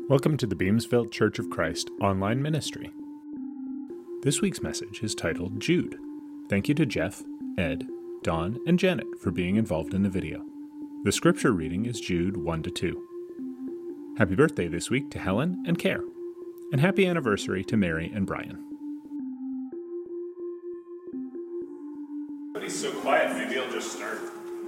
Welcome to the Beamsville Church of Christ online ministry. This week's message is titled Jude. Thank you to Jeff, Ed, Don, and Janet for being involved in the video. The scripture reading is Jude 1-2. Happy birthday this week to Helen and Care, and happy anniversary to Mary and Brian. He's so quiet, maybe I'll just start.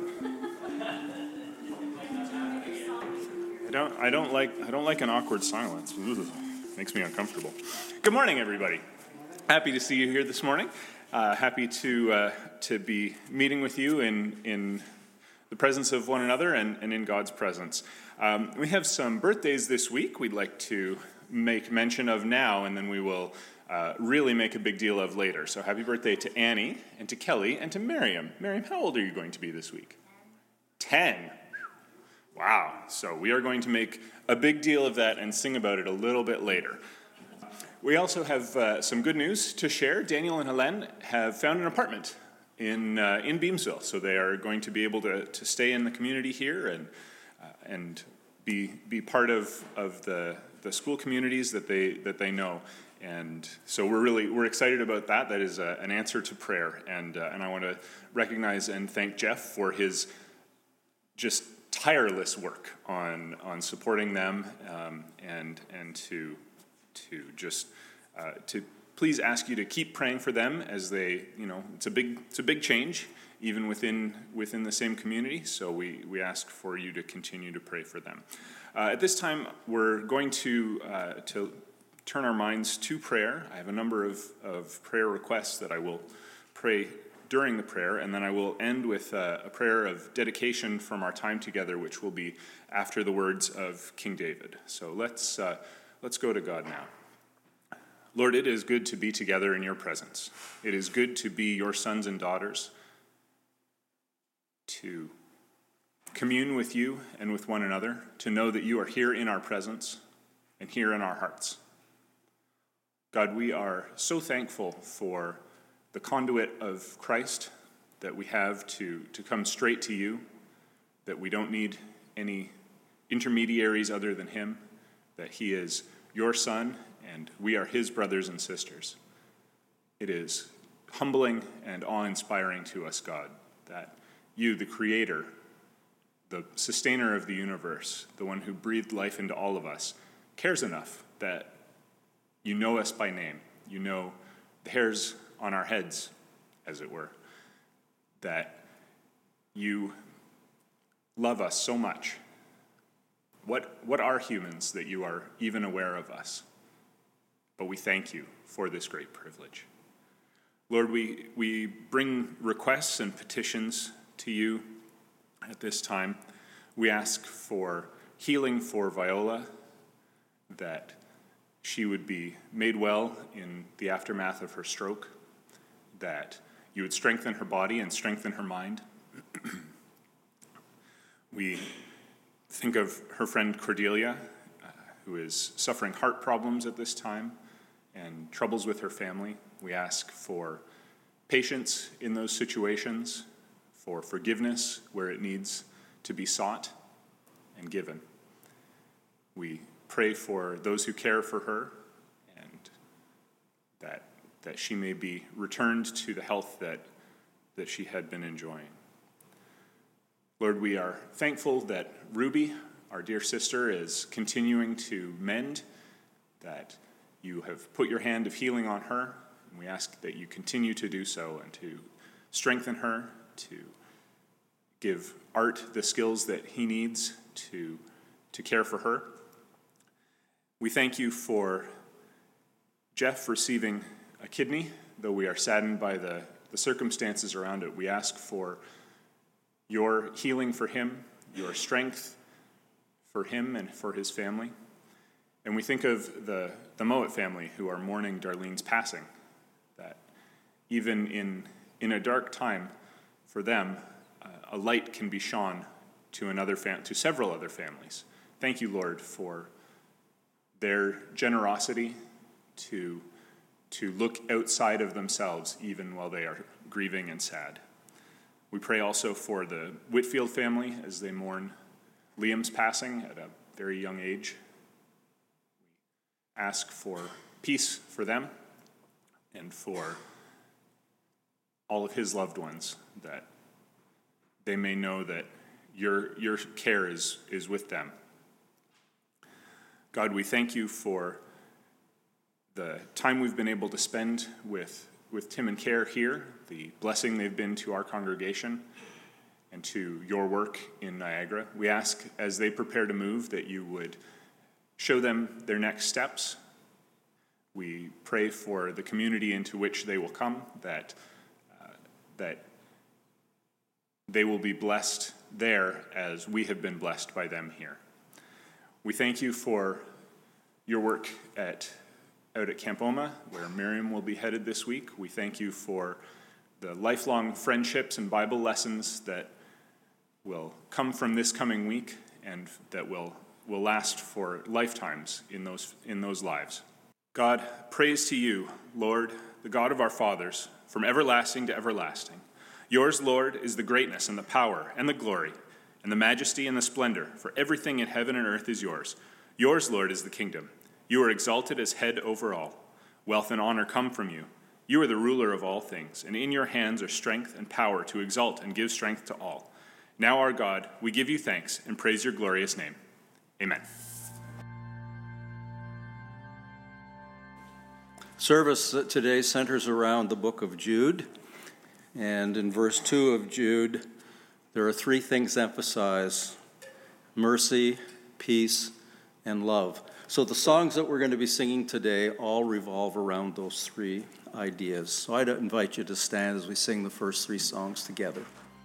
I don't like an awkward silence. Ugh, makes me uncomfortable. Good morning, everybody. Happy to see you here this morning. Happy to be meeting with you in the presence of one another and in God's presence. We have some birthdays this week we'd like to make mention of now, and then we will really make a big deal of later. So happy birthday to Annie and to Kelly and to Miriam. Miriam, how old are you going to be this week? 10. Wow. So we are going to make a big deal of that and sing about it a little bit later. We also have some good news to share. Daniel and Helene have found an apartment in Beamsville, so they are going to be able to stay in the community here and be part of the school communities that they know. And so we're excited about that. That is an answer to prayer, and I want to recognize and thank Jeff for his just tireless work on supporting them, and to please ask you to keep praying for them as they, it's a big change even within the same community. So we ask for you to continue to pray for them. At this time, we're going to turn our minds to prayer. I have a number of prayer requests that I will pray during the prayer, and then I will end with a prayer of dedication from our time together, which will be after the words of King David. So let's go to God now. Lord, it is good to be together in your presence. It is good to be your sons and daughters, to commune with you and with one another, to know that you are here in our presence and here in our hearts. God, we are so thankful for the conduit of Christ that we have to come straight to you, that we don't need any intermediaries other than him, that he is your son and we are his brothers and sisters. It is humbling and awe-inspiring to us, God, that you, the creator, the sustainer of the universe, the one who breathed life into all of us, cares enough that you know us by name. You know the hairs on our heads, as it were, that you love us so much. What are humans that you are even aware of us? But we thank you for this great privilege. Lord, we bring requests and petitions to you at this time. We ask for healing for Viola, that she would be made well in the aftermath of her stroke, that you would strengthen her body and strengthen her mind. We think of her friend Cordelia, who is suffering heart problems at this time and troubles with her family. We ask for patience in those situations, for forgiveness where it needs to be sought and given. We pray for those who care for her, and that she may be returned to the health that she had been enjoying. Lord, we are thankful that Ruby, our dear sister, is continuing to mend, that you have put your hand of healing on her, and we ask that you continue to do so and to strengthen her, to give Art the skills that he needs to care for her. We thank you for Jeff receiving a kidney, though we are saddened by the circumstances around it. We ask for your healing for him, your strength for him and for his family. And we think of the Mowat family who are mourning Darlene's passing, that even in a dark time for them, a light can be shone to several other families. Thank you, Lord, for their generosity to look outside of themselves even while they are grieving and sad. We pray also for the Whitfield family as they mourn Liam's passing at a very young age. ask for peace for them and for all of his loved ones, that they may know that your care is with them. God, we thank you for the time we've been able to spend with Tim and Care here, the blessing they've been to our congregation and to your work in Niagara. We ask, as they prepare to move, that you would show them their next steps. We pray for the community into which they will come, that they will be blessed there as we have been blessed by them here. We thank you for your work out at Camp Oma, where Miriam will be headed this week. We thank you for the lifelong friendships and Bible lessons that will come from this coming week and that will last for lifetimes in those lives. God, praise to you, Lord, the God of our fathers, from everlasting to everlasting. Yours, Lord, is the greatness and the power and the glory and the majesty and the splendor, for everything in heaven and earth is yours. Yours, Lord, is the kingdom. You are exalted as head over all. Wealth and honor come from you. You are the ruler of all things, and in your hands are strength and power to exalt and give strength to all. Now, our God, we give you thanks and praise your glorious name. Amen. Service today centers around the book of Jude, and in verse 2 of Jude, there are three things emphasized: mercy, peace, and love. So the songs that we're going to be singing today all revolve around those three ideas. So I'd invite you to stand as we sing the first three songs together.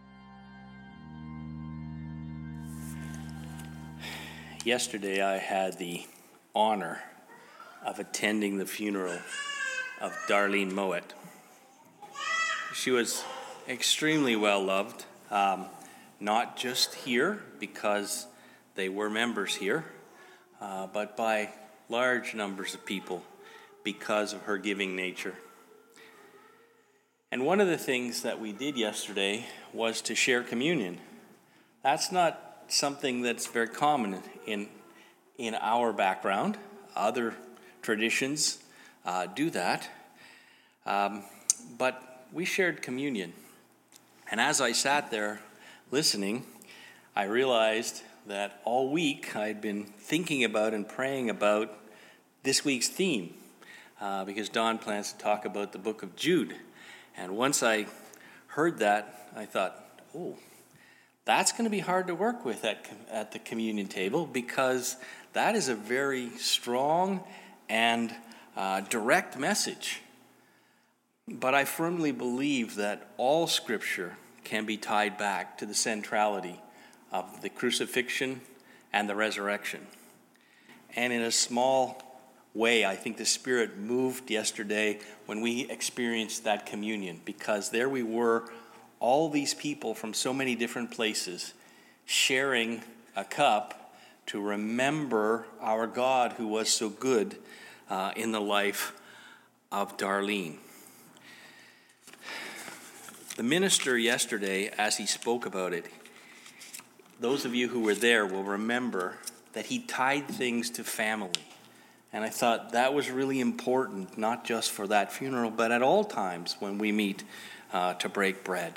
Yesterday I had the honor of attending the funeral of Darlene Mowat. She was extremely well loved, not just here because they were members here, but by large numbers of people because of her giving nature. And one of the things that we did yesterday was to share communion. That's not something that's very common in our background. Other traditions do that. But we shared communion. And as I sat there listening, I realized that all week I'd been thinking about and praying about this week's theme, because Don plans to talk about the book of Jude. And once I heard that, I thought, oh, that's going to be hard to work with at the communion table, because that is a very strong and direct message. But I firmly believe that all Scripture can be tied back to the centrality of the crucifixion and the resurrection. And in a small way, I think the Spirit moved yesterday when we experienced that communion, because there we were, all these people from so many different places, sharing a cup to remember our God who was so good in the life of Darlene. The minister yesterday, as he spoke about it, those of you who were there will remember that he tied things to family. And I thought that was really important, not just for that funeral, but at all times when we meet to break bread.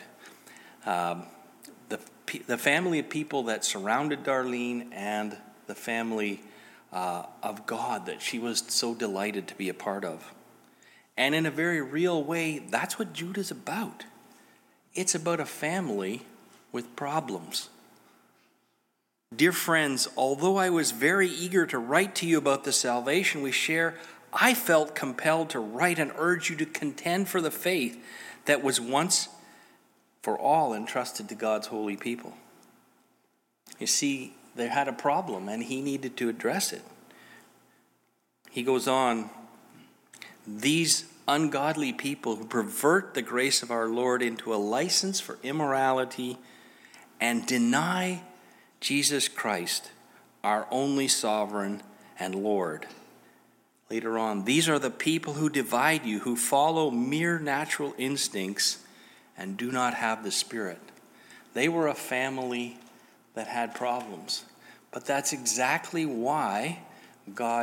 The family of people that surrounded Darlene and the family of God that she was so delighted to be a part of. And in a very real way, that's what Jude is about. It's about a family with problems. Dear friends, although I was very eager to write to you about the salvation we share, I felt compelled to write and urge you to contend for the faith that was once for all entrusted to God's holy people. You see, they had a problem and he needed to address it. He goes on, these ungodly people who pervert the grace of our Lord into a license for immorality and deny Jesus Christ, our only sovereign and Lord. Later on, these are the people who divide you, who follow mere natural instincts and do not have the Spirit. They were a family that had problems. But that's exactly why God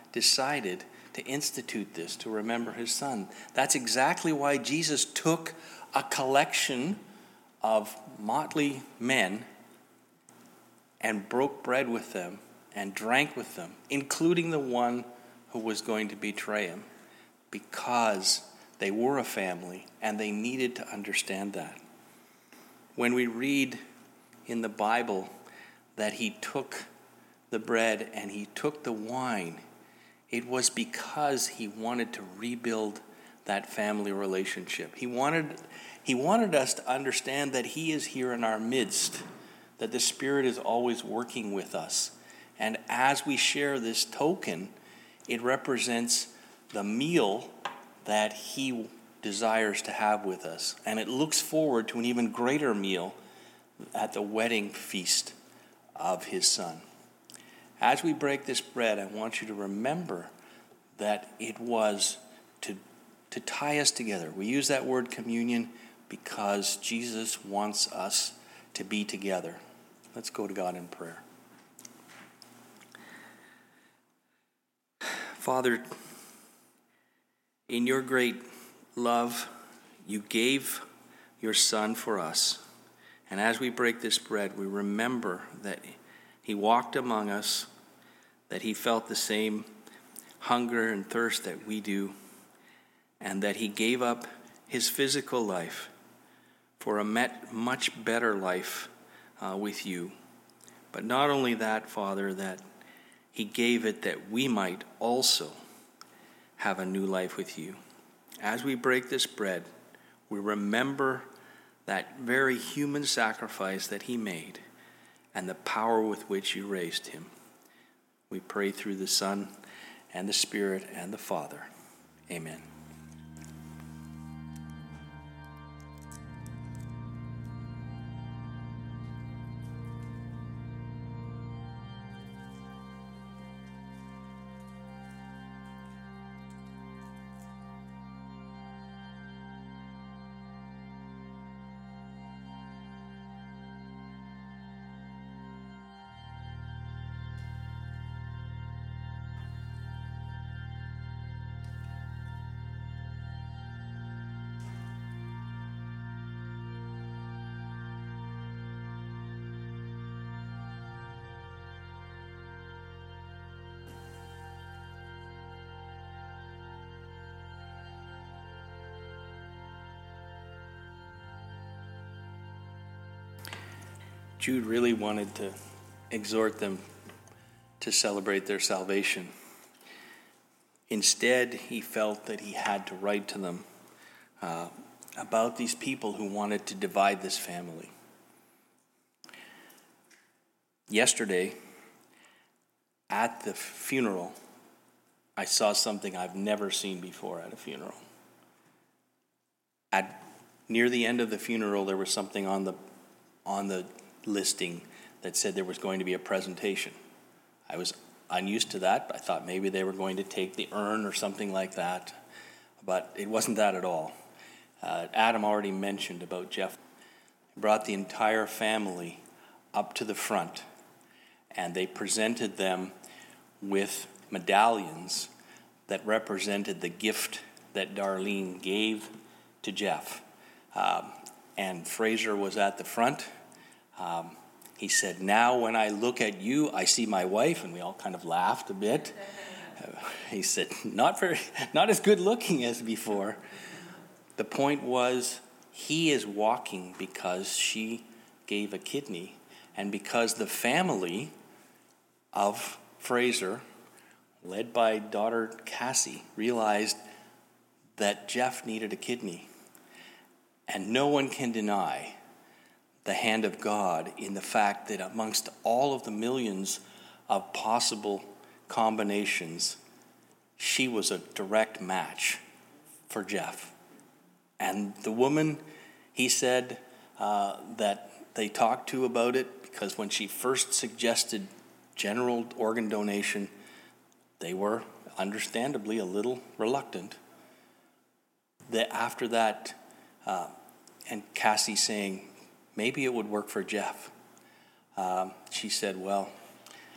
decided to institute this, to remember his son. That's exactly why Jesus took a collection of motley men and broke bread with them and drank with them, including the one who was going to betray him, because they were a family and they needed to understand that. When we read in the Bible that he took the bread and he took the wine, it was because he wanted to rebuild that family relationship. He wanted us to understand that he is here in our midst, that the Spirit is always working with us. And as we share this token, it represents the meal that he desires to have with us. And it looks forward to an even greater meal at the wedding feast of his son. As we break this bread, I want you to remember that it was to tie us together. We use that word communion because Jesus wants us to be together. Let's go to God in prayer. Father, in your great love, you gave your Son for us. And as we break this bread, we remember that he walked among us, that he felt the same hunger and thirst that we do, and that he gave up his physical life for a much better life with you. But not only that, Father, that he gave it that we might also have a new life with you. As we break this bread, we remember that very human sacrifice that he made and the power with which you raised him. We pray through the Son and the Spirit and the Father. Amen. Jude really wanted to exhort them to celebrate their salvation. Instead, he felt that he had to write to them about these people who wanted to divide this family. Yesterday, at the funeral, I saw something I've never seen before at a funeral. Near the end of the funeral, there was something on the listing that said there was going to be a presentation. I was unused to that. I thought maybe they were going to take the urn or something like that, but it wasn't that at all. Adam already mentioned about Jeff. He brought the entire family up to the front, and they presented them with medallions that represented the gift that Darlene gave to Jeff. And Fraser was at the front. He said, "Now when I look at you, I see my wife," and we all kind of laughed a bit. He said, not as good looking as before. The point was, he is walking because she gave a kidney, and because the family of Fraser, led by daughter Cassie, realized that Jeff needed a kidney. And no one can deny the hand of God in the fact that amongst all of the millions of possible combinations, she was a direct match for Jeff. And the woman, he said, that they talked to about it, because when she first suggested general organ donation, they were understandably a little reluctant. That after that, and Cassie saying, maybe it would work for Jeff. She said, well,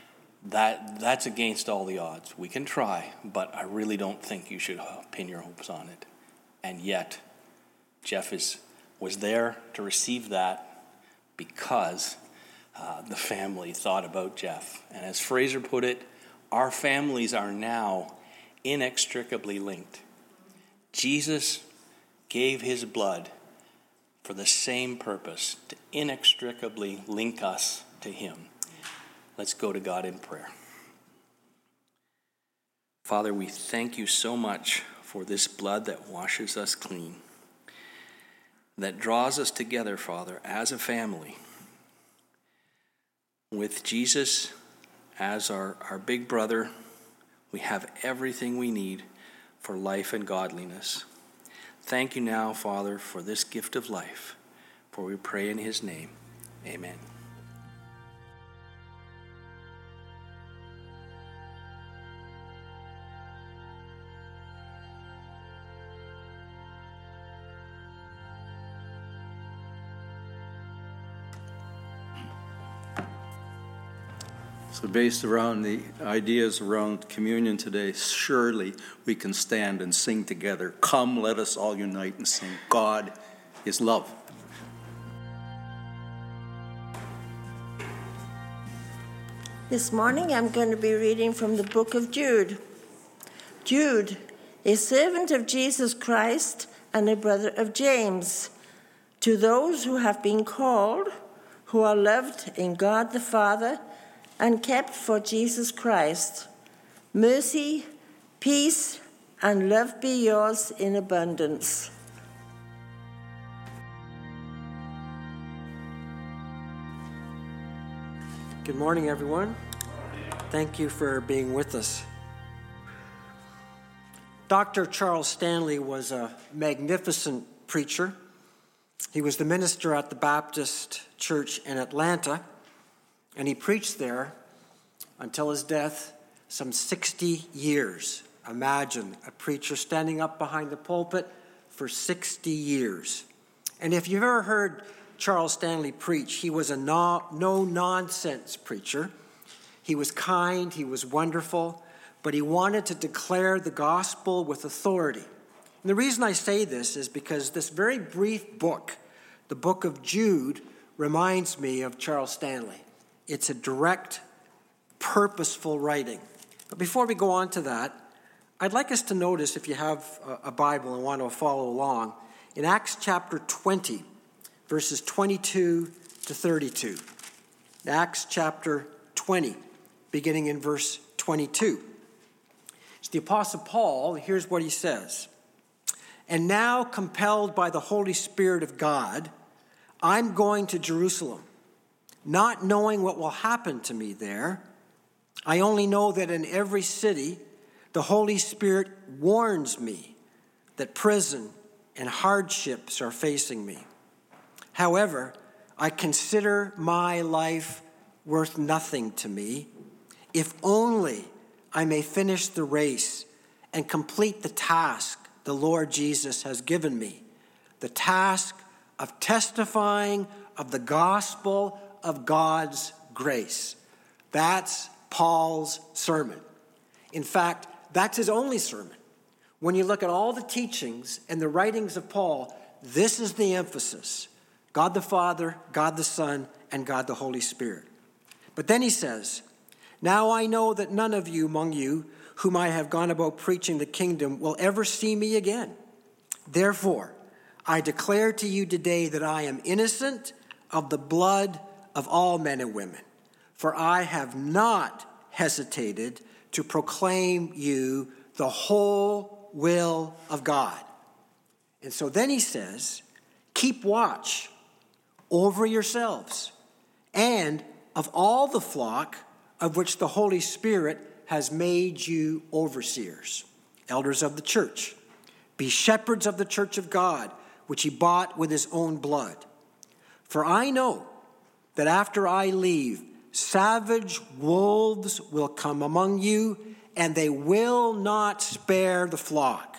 that's against all the odds. We can try, but I really don't think you should pin your hopes on it. And yet, Jeff was there to receive that because the family thought about Jeff. And as Fraser put it, our families are now inextricably linked. Jesus gave his blood for the same purpose, to inextricably link us to him. Let's go to God in prayer. Father, we thank you so much for this blood that washes us clean, that draws us together, Father, as a family, with Jesus as our big brother. We have everything we need for life and godliness. Thank you now, Father, for this gift of life, for we pray in his name. Amen. So based around the ideas around communion today, surely we can stand and sing together. Come, let us all unite and sing. God is love. This morning I'm going to be reading from the book of Jude. Jude, a servant of Jesus Christ and a brother of James, to those who have been called, who are loved in God the Father, and kept for Jesus Christ, mercy, peace, and love be yours in abundance. Good morning, everyone. Thank you for being with us. Dr. Charles Stanley was a magnificent preacher. He was the minister at the Baptist Church in Atlanta, and he preached there until his death, some 60 years. Imagine a preacher standing up behind the pulpit for 60 years. And if you've ever heard Charles Stanley preach, he was a no-nonsense preacher. He was kind, he was wonderful, but he wanted to declare the gospel with authority. And the reason I say this is because this very brief book, the book of Jude, reminds me of Charles Stanley. It's a direct, purposeful writing. But before we go on to that, I'd like us to notice, if you have a Bible and want to follow along, in Acts chapter 20, verses 22 to 32. Acts chapter 20, beginning in verse 22. It's the Apostle Paul. Here's what he says. And now, compelled by the Holy Spirit of God, I'm going to Jerusalem, not knowing what will happen to me there. I only know that in every city, the Holy Spirit warns me that prison and hardships are facing me. However, I consider my life worth nothing to me, if only I may finish the race and complete the task the Lord Jesus has given me, the task of testifying of the gospel of God's grace. That's Paul's sermon. In fact, that's his only sermon. When you look at all the teachings and the writings of Paul, this is the emphasis. God the Father, God the Son, and God the Holy Spirit. But then he says, now I know that none of you among you whom I have gone about preaching the kingdom will ever see me again. Therefore, I declare to you today that I am innocent of the blood of all men and women, for I have not hesitated to proclaim you the whole will of God. And so then he says, keep watch over yourselves and of all the flock of which the Holy Spirit has made you overseers, elders of the church. Be shepherds of the church of God, which he bought with his own blood. For I know that after I leave, savage wolves will come among you, and they will not spare the flock.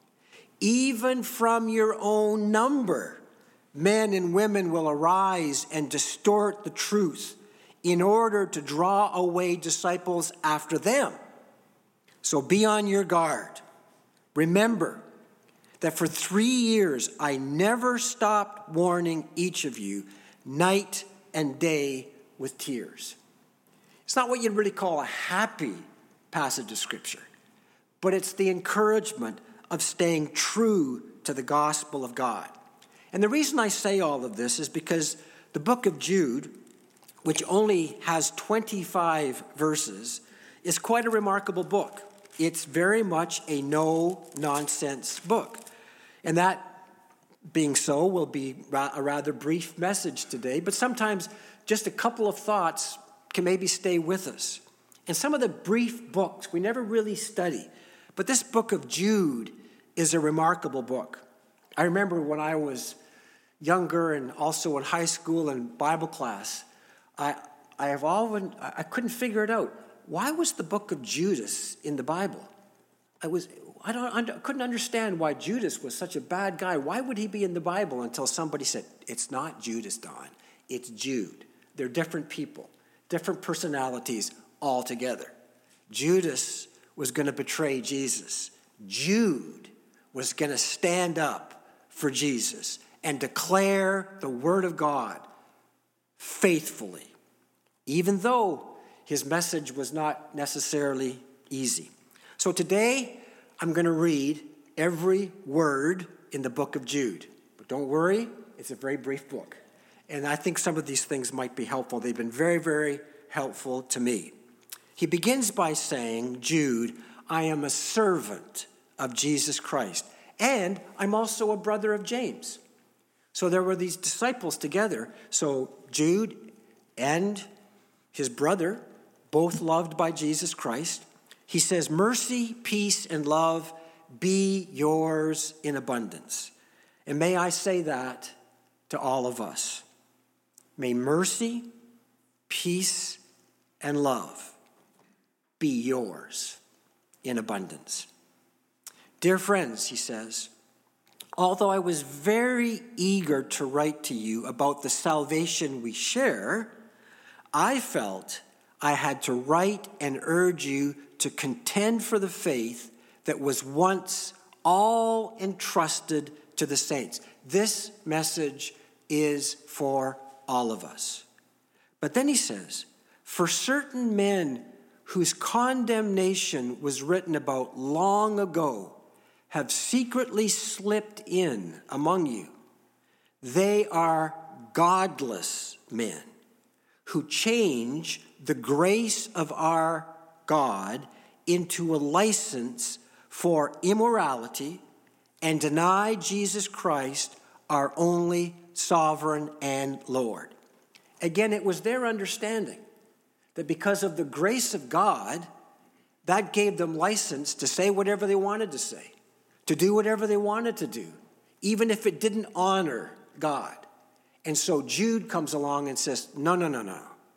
Even from your own number, men and women will arise and distort the truth, in order to draw away disciples after them. So be on your guard. Remember that for 3 years I never stopped warning each of you night and day with tears. It's not what you'd really call a happy passage of Scripture, but it's the encouragement of staying true to the gospel of God. And the reason I say all of this is because the book of Jude, which only has 25 verses, is quite a remarkable book. It's very much a no-nonsense book. And that being so will be a rather brief message today, but sometimes just a couple of thoughts can maybe stay with us. And some of the brief books we never really study, but this book of Jude is a remarkable book. I remember when I was younger and also in high school and Bible class, I couldn't figure it out. Why was the book of Judas in the Bible? I couldn't understand why Judas was such a bad guy. Why would he be in the Bible until somebody said, it's not Judas, Don. It's Jude. They're different people, different personalities altogether. Judas was going to betray Jesus. Jude was going to stand up for Jesus and declare the word of God faithfully, even though his message was not necessarily easy. So today, I'm going to read every word in the book of Jude. But don't worry, it's a very brief book. And I think some of these things might be helpful. They've been very, very helpful to me. He begins by saying, Jude, I am a servant of Jesus Christ, and I'm also a brother of James. So there were these disciples together. So Jude and his brother, both loved by Jesus Christ. He says, mercy, peace, and love be yours in abundance. And may I say that to all of us. May mercy, peace, and love be yours in abundance. Dear friends, he says, although I was very eager to write to you about the salvation we share, I felt I had to write and urge you to contend for the faith that was once all entrusted to the saints. This message is for all of us. But then he says, for certain men whose condemnation was written about long ago have secretly slipped in among you. They are godless men who change the grace of our God into a license for immorality and deny Jesus Christ, our only sovereign and Lord. Again, it was their understanding that because of the grace of God, that gave them license to say whatever they wanted to say, to do whatever they wanted to do, even if it didn't honor God. And so Jude comes along and says, no.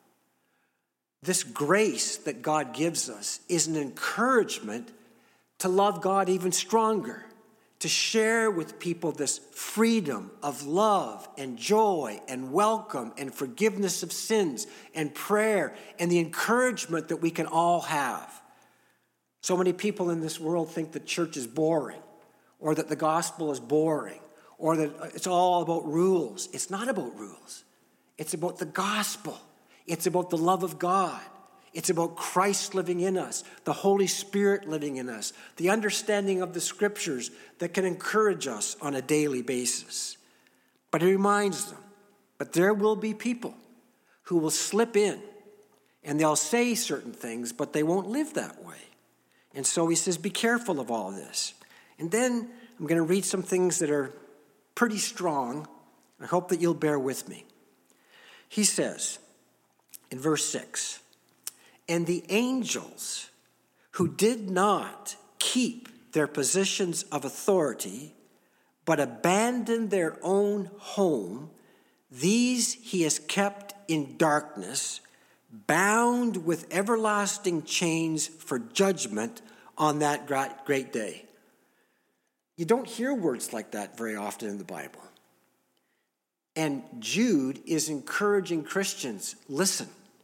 This grace that God gives us is an encouragement to love God even stronger, to share with people this freedom of love and joy and welcome and forgiveness of sins and prayer and the encouragement that we can all have. So many people in this world think that church is boring, or that the gospel is boring, or that it's all about rules. It's not about rules. It's about the gospel. It's about the love of God. It's about Christ living in us, the Holy Spirit living in us, the understanding of the Scriptures that can encourage us on a daily basis. But he reminds them, but there will be people who will slip in, and they'll say certain things, but they won't live that way. And so he says, be careful of all this. And then I'm going to read some things that are pretty strong. I hope that you'll bear with me. He says in verse 6, and the angels who did not keep their positions of authority, but abandoned their own home, these he has kept in darkness, bound with everlasting chains for judgment on that great day. You don't hear words like that very often in the Bible. And Jude is encouraging Christians, listen,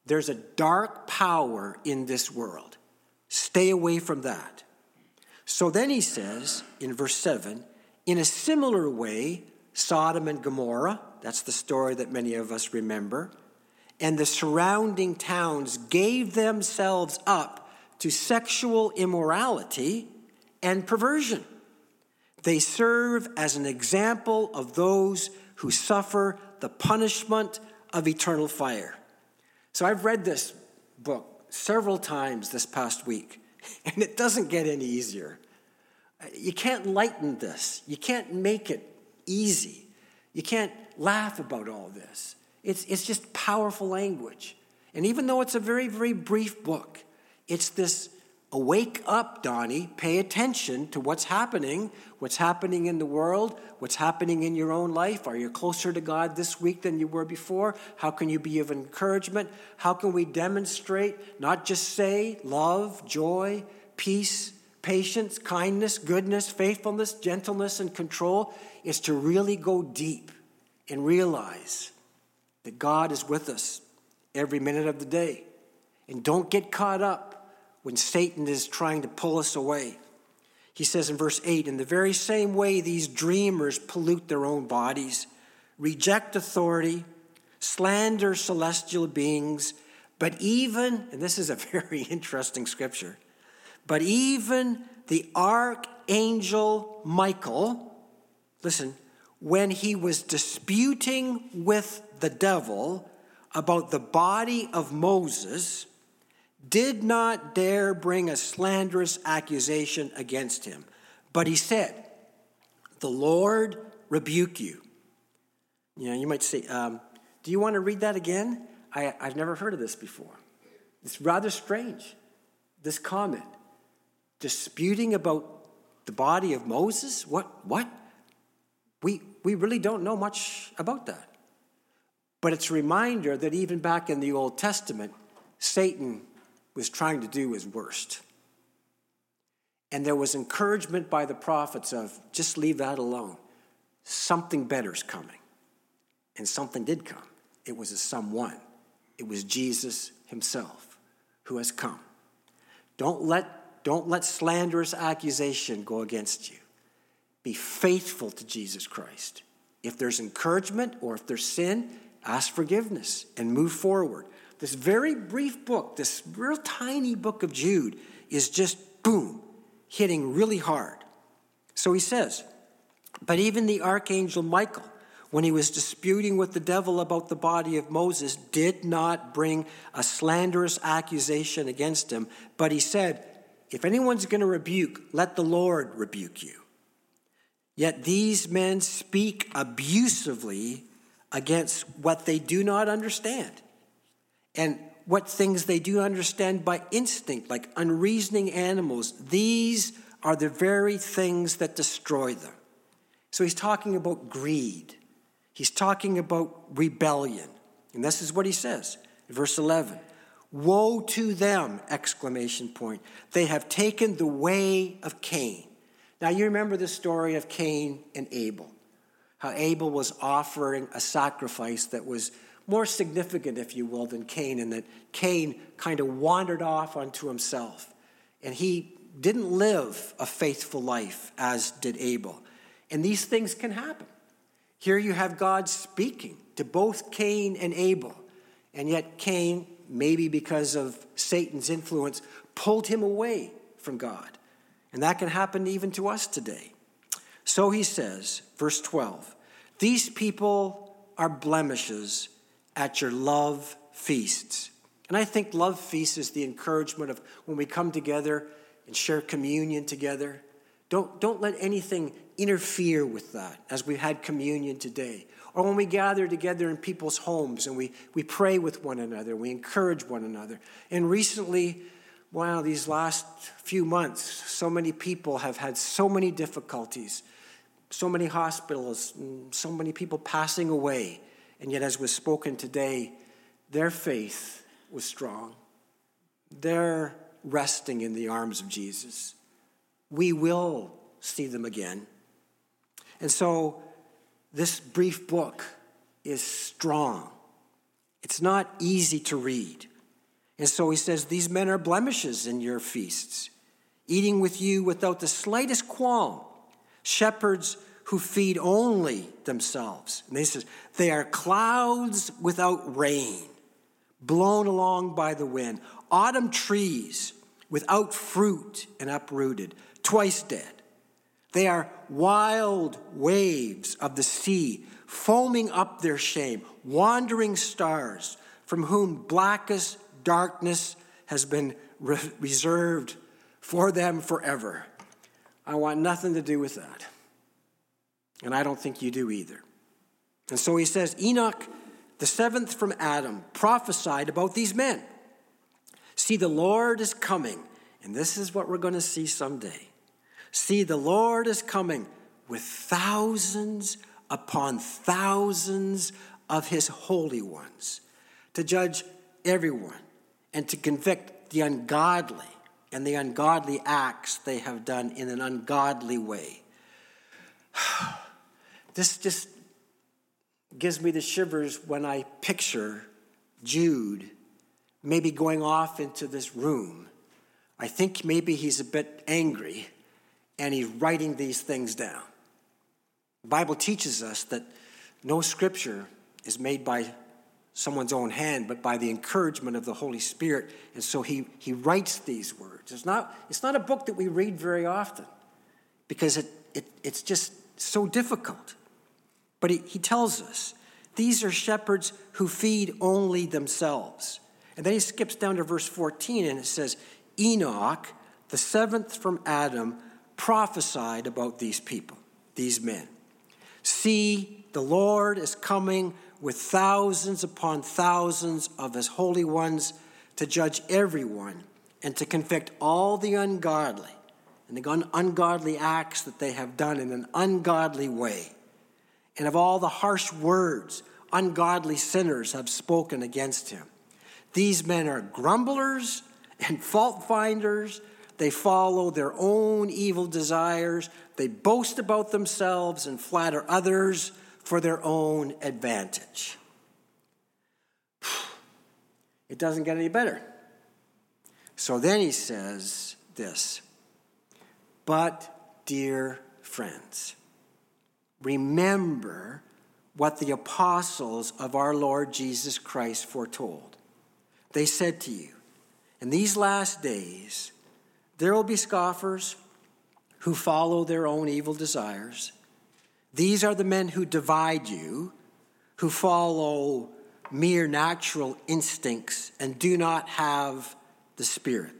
There's a dark power in this world. Stay away from that. So then he says in verse 7, in a similar way, Sodom and Gomorrah, that's the story that many of us remember, and the surrounding towns gave themselves up to sexual immorality and perversion. They serve as an example of those who suffer the punishment of eternal fire. So I've read this book several times this past week, and it doesn't get any easier. You can't lighten this. You can't make it easy. You can't laugh about all this. It's just powerful language. And even though it's a very, very brief book, it's this wake up, Donnie, pay attention to what's happening in the world, what's happening in your own life. Are you closer to God this week than you were before? How can you be of encouragement? How can we demonstrate, not just say love, joy, peace, patience, kindness, goodness, faithfulness, gentleness, and control? Is to really go deep and realize that God is with us every minute of the day. And don't get caught up when Satan is trying to pull us away. He says in verse 8, in the very same way these dreamers pollute their own bodies, reject authority, slander celestial beings, but even, and this is a very interesting scripture, but even the archangel Michael, listen, when he was disputing with the devil about the body of Moses, did not dare bring a slanderous accusation against him. But he said, the Lord rebuke you. You know, you might say, do you want to read that again? I've never heard of this before. It's rather strange, this comment. Disputing about the body of Moses? What? We really don't know much about that. But it's a reminder that even back in the Old Testament, Satan was trying to do his worst. And there was encouragement by the prophets of, just leave that alone. Something better's coming. And something did come. It was a someone. It was Jesus himself who has come. Don't let slanderous accusation go against you. Be faithful to Jesus Christ. If there's encouragement or if there's sin, ask forgiveness and move forward. This very brief book, this real tiny book of Jude, is just, boom, hitting really hard. So he says, but even the archangel Michael, when he was disputing with the devil about the body of Moses, did not bring a slanderous accusation against him, but he said, if anyone's going to rebuke, let the Lord rebuke you. Yet these men speak abusively against what they do not understand. And what things they do understand by instinct, like unreasoning animals, these are the very things that destroy them. So he's talking about greed. He's talking about rebellion. And this is what he says in verse 11. Woe to them, exclamation point. They have taken the way of Cain. Now you remember the story of Cain and Abel. How Abel was offering a sacrifice that was more significant, if you will, than Cain, and that Cain kind of wandered off unto himself. And he didn't live a faithful life, as did Abel. And these things can happen. Here you have God speaking to both Cain and Abel. And yet Cain, maybe because of Satan's influence, pulled him away from God. And that can happen even to us today. So he says, verse 12, these people are blemishes at your love feasts. And I think love feasts is the encouragement of when we come together and share communion together. Don't let anything interfere with that as we had communion today. Or when we gather together in people's homes and we pray with one another, we encourage one another. And recently, wow, these last few months, so many people have had so many difficulties, so many hospitals, so many people passing away. And yet, as was spoken today, their faith was strong. They're resting in the arms of Jesus. We will see them again. And so, this brief book is strong. It's not easy to read. And so he says, these men are blemishes in your feasts, eating with you without the slightest qualm, shepherds who feed only themselves. And he says, they are clouds without rain, blown along by the wind, autumn trees without fruit and uprooted, twice dead. They are wild waves of the sea, foaming up their shame, wandering stars, from whom blackest darkness has been reserved for them forever. I want nothing to do with that. And I don't think you do either. And so he says, Enoch, the seventh from Adam, prophesied about these men. See, the Lord is coming. And this is what we're going to see someday. See, the Lord is coming with thousands upon thousands of his holy ones to judge everyone and to convict the ungodly and the ungodly acts they have done in an ungodly way. This just gives me the shivers when I picture Jude maybe going off into this room. I think maybe he's a bit angry and he's writing these things down. The Bible teaches us that no scripture is made by someone's own hand, but by the encouragement of the Holy Spirit. And so he writes these words. It's not a book that we read very often because it's just so difficult. But he tells us, these are shepherds who feed only themselves. And then he skips down to verse 14 and it says, Enoch, the seventh from Adam, prophesied about these people, these men. See, the Lord is coming with thousands upon thousands of his holy ones to judge everyone and to convict all the ungodly and the ungodly acts that they have done in an ungodly way, and of all the harsh words ungodly sinners have spoken against him. These men are grumblers and fault finders. They follow their own evil desires. They boast about themselves and flatter others for their own advantage. It doesn't get any better. So then he says this, but dear friends, remember what the apostles of our Lord Jesus Christ foretold. They said to you, in these last days, there will be scoffers who follow their own evil desires. These are the men who divide you, who follow mere natural instincts and do not have the Spirit.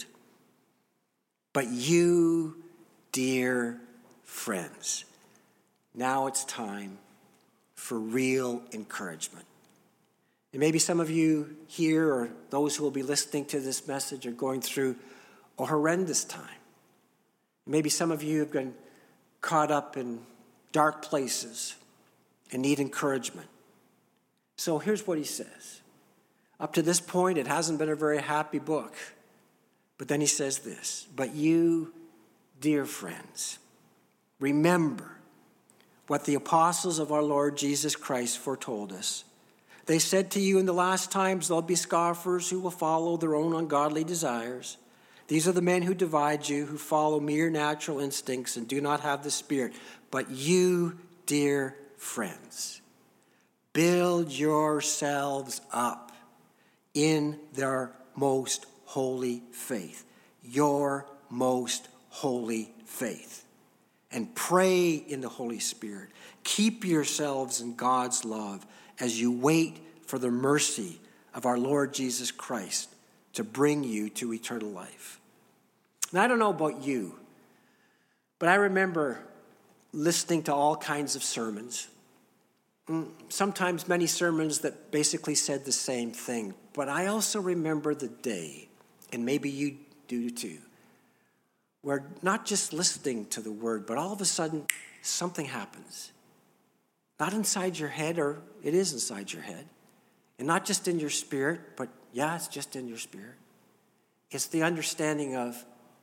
But you, dear friends, now it's time for real encouragement. And maybe some of you here or those who will be listening to this message are going through a horrendous time. Maybe some of you have been caught up in dark places and need encouragement. So here's what he says. Up to this point, it hasn't been a very happy book. But then he says this, but you, dear friends, remember what the apostles of our Lord Jesus Christ foretold us. They said to you, in the last times there'll be scoffers who will follow their own ungodly desires. These are the men who divide you, who follow mere natural instincts and do not have the Spirit. But you, dear friends, build yourselves up in their most holy faith, your most holy faith, and pray in the Holy Spirit. Keep yourselves in God's love as you wait for the mercy of our Lord Jesus Christ to bring you to eternal life. And I don't know about you, but I remember listening to all kinds of sermons. Sometimes many sermons that basically said the same thing. But I also remember the day, and maybe you do too, where not just listening to the word, but all of a sudden something happens. Not inside your head, or it is inside your head. And not just in your spirit, but yeah, it's just in your spirit. It's the understanding of,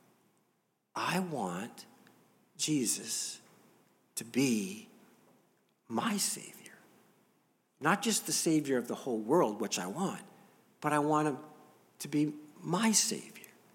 I want Jesus to be my Savior. Not just the Savior of the whole world, which I want, but I want him to be my Savior.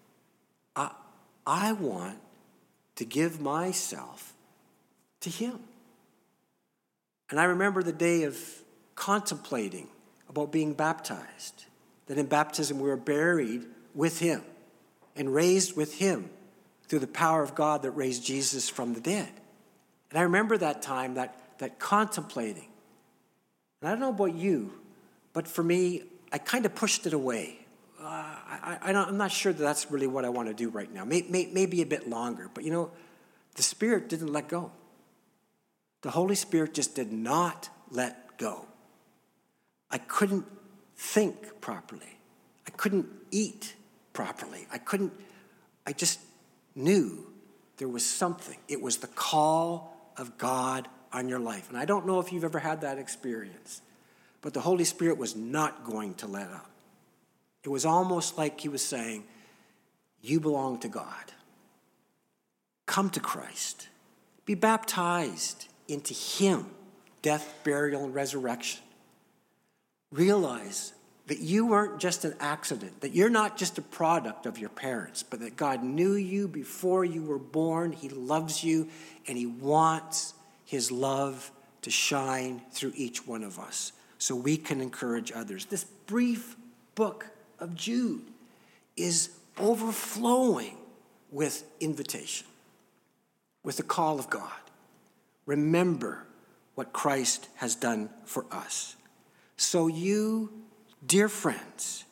I want to give myself to him. And I remember the day of contemplating about being baptized, that in baptism we were buried with him and raised with him through the power of God that raised Jesus from the dead. And I remember that time, that contemplating. And I don't know about you, but for me, I kind of pushed it away. I'm not sure that that's really what I want to do right now. Maybe a bit longer. But the Spirit didn't let go. The Holy Spirit just did not let go. I couldn't think properly. I couldn't eat properly. I just knew there was something. It was the call of God on your life. And I don't know if you've ever had that experience, but the Holy Spirit was not going to let up. It was almost like he was saying, you belong to God. Come to Christ. Be baptized into him, death, burial, and resurrection. Realize that you weren't just an accident, that you're not just a product of your parents, but that God knew you before you were born. He loves you, and he wants his love to shine through each one of us so we can encourage others. This brief book of Jude is overflowing with invitation, with the call of God. Remember what Christ has done for us. So you, dear friends,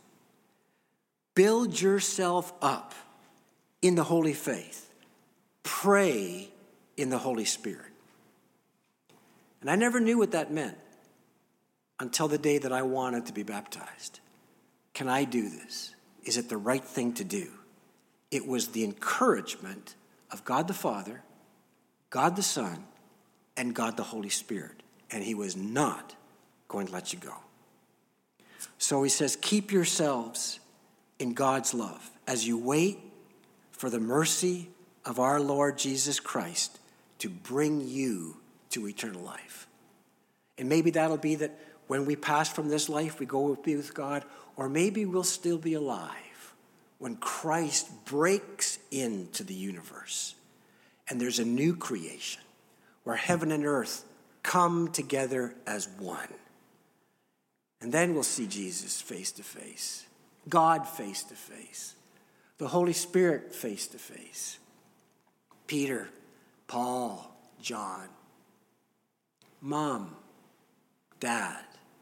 build yourself up in the holy faith. Pray in the Holy Spirit. And I never knew what that meant until the day that I wanted to be baptized. Can I do this? Is it the right thing to do? It was the encouragement of God the Father, God the Son, and God the Holy Spirit. And he was not going to let you go. So he says, keep yourselves in God's love as you wait for the mercy of our Lord Jesus Christ to bring you to eternal life. And maybe that'll be that when we pass from this life, we go be with God, or maybe we'll still be alive when Christ breaks into the universe and there's a new creation where heaven and earth come together as one. And then we'll see Jesus face to face, God face to face, the Holy Spirit face to face, Peter, Paul, John, Mom, Dad,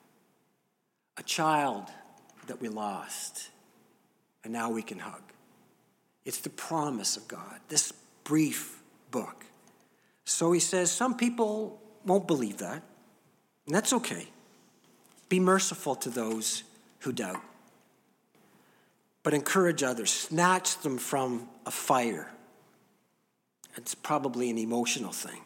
a child that we lost, and now we can hug. It's the promise of God, this brief book. So he says some people won't believe that, and that's okay. Be merciful to those who doubt, but encourage others. Snatch them from a fire. It's probably an emotional thing.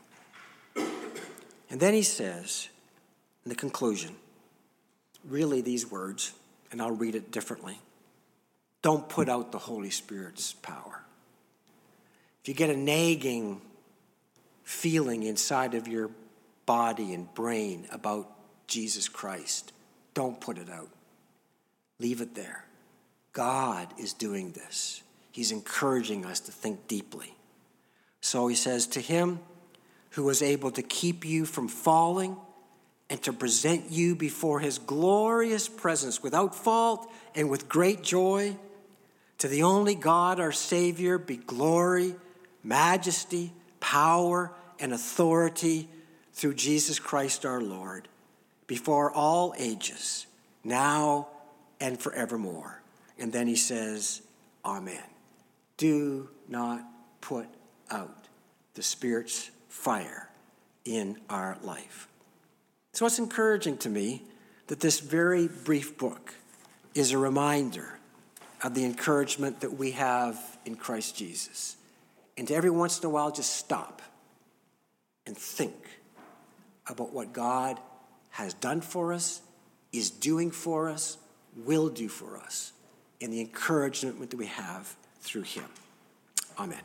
And then he says, in the conclusion, really these words, and I'll read it differently. Don't put out the Holy Spirit's power. If you get a nagging feeling inside of your body and brain about Jesus Christ, don't put it out. Leave it there. God is doing this. He's encouraging us to think deeply. So he says, to him who was able to keep you from falling and to present you before his glorious presence without fault and with great joy, to the only God, our Savior, be glory, majesty, power, and authority through Jesus Christ our Lord, before all ages, now and forevermore. And then he says, Amen. Do not put out the Spirit's fire in our life. So it's encouraging to me that this very brief book is a reminder of the encouragement that we have in Christ Jesus. And to every once in a while, just stop and think about what God has done for us, is doing for us, will do for us, and the encouragement that we have through him. Amen.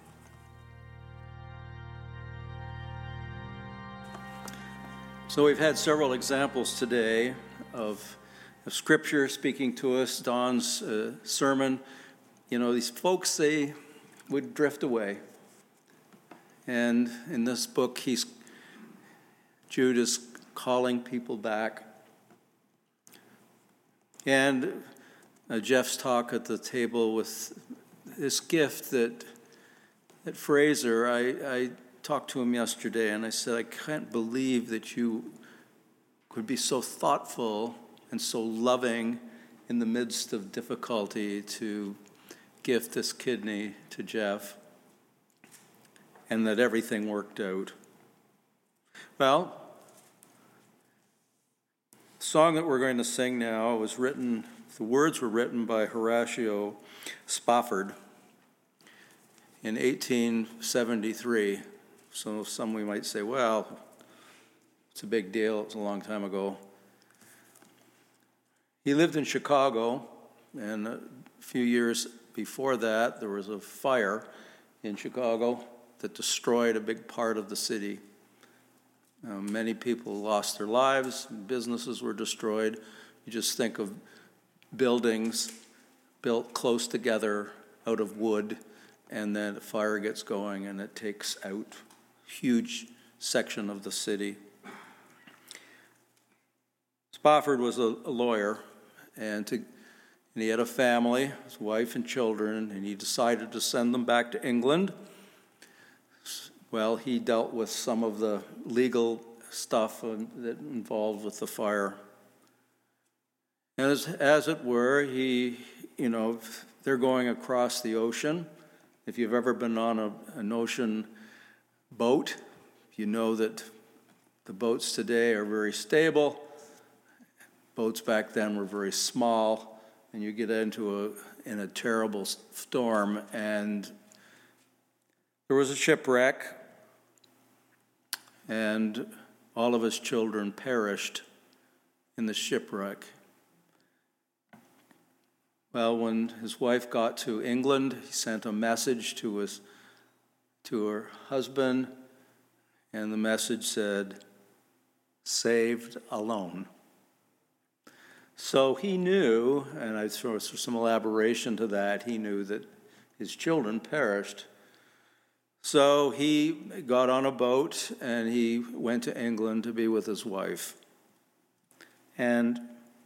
So we've had several examples today of Scripture speaking to us. Don's sermon these folks, they would drift away. And in this book, Jude is calling people back. And Jeff's talk at the table with this gift that Fraser, I talked to him yesterday, and I said, I can't believe that you could be so thoughtful and so loving in the midst of difficulty to gift this kidney to Jeff, and that everything worked out. Well, the song that we're going to sing now the words were written by Horatio Spafford in 1873. So some we might say, well, it's a big deal, it was a long time ago. He lived in Chicago, and a few years before that, there was a fire in Chicago that destroyed a big part of the city. Many people lost their lives, businesses were destroyed. You just think of buildings built close together out of wood, and then a fire gets going and it takes out a huge section of the city. Spafford was a lawyer, and he had a family, his wife and children, and he decided to send them back to England. Well, he dealt with some of the legal stuff that involved with the fire. And as it were, they're going across the ocean. If you've ever been on an ocean boat, you know that the boats today are very stable. Boats back then were very small, and you get into a terrible storm, and there was a shipwreck, and all of his children perished in the shipwreck. Well, when his wife got to England, he sent a message to her husband, and the message said, "Saved alone." So he knew, and I throw some elaboration to that, he knew that his children perished. So he got on a boat and he went to England to be with his wife. And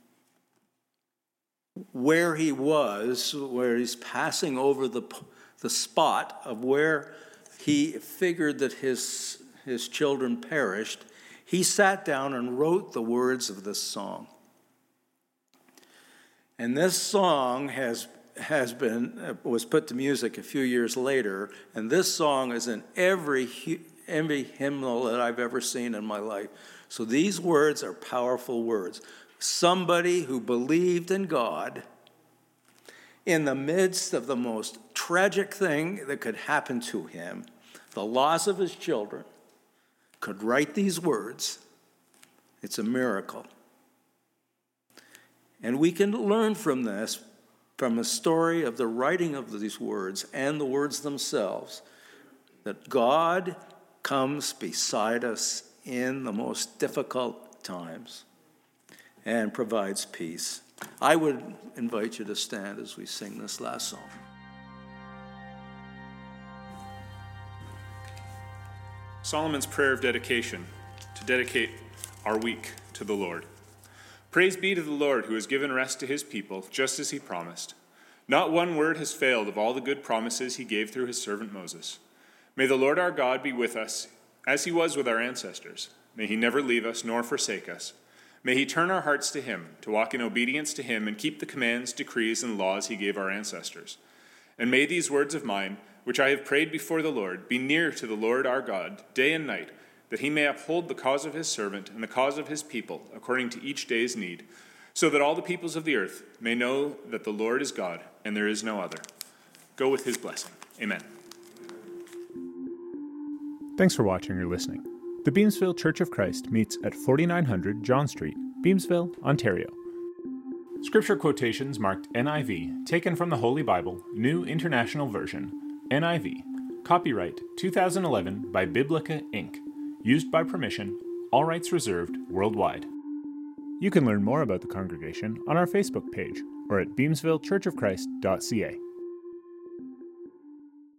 where he's passing over the spot of where he figured that his children perished, he sat down and wrote the words of this song. And this song was put to music a few years later, and this song is in every hymnal that I've ever seen in my life. So these words are powerful words. Somebody who believed in God in the midst of the most tragic thing that could happen to him, the loss of his children, could write these words. It's a miracle. And we can learn from this, from the story of the writing of these words and the words themselves, that God comes beside us in the most difficult times and provides peace. I would invite you to stand as we sing this last song. Solomon's prayer of dedication, to dedicate our week to the Lord. Praise be to the Lord who has given rest to his people, just as he promised. Not one word has failed of all the good promises he gave through his servant Moses. May the Lord our God be with us, as he was with our ancestors. May he never leave us nor forsake us. May he turn our hearts to him, to walk in obedience to him and keep the commands, decrees, and laws he gave our ancestors. And may these words of mine, which I have prayed before the Lord, be near to the Lord our God, day and night, that he may uphold the cause of his servant and the cause of his people, according to each day's need, so that all the peoples of the earth may know that the Lord is God, and there is no other. Go with his blessing. Amen. Thanks for watching or listening. The Beamsville Church of Christ meets at 4900 John Street, Beamsville, Ontario. Scripture quotations marked NIV, taken from the Holy Bible, New International Version, NIV, copyright 2011 by Biblica, Inc., used by permission, all rights reserved, worldwide. You can learn more about the congregation on our Facebook page or at beamsvillechurchofchrist.ca.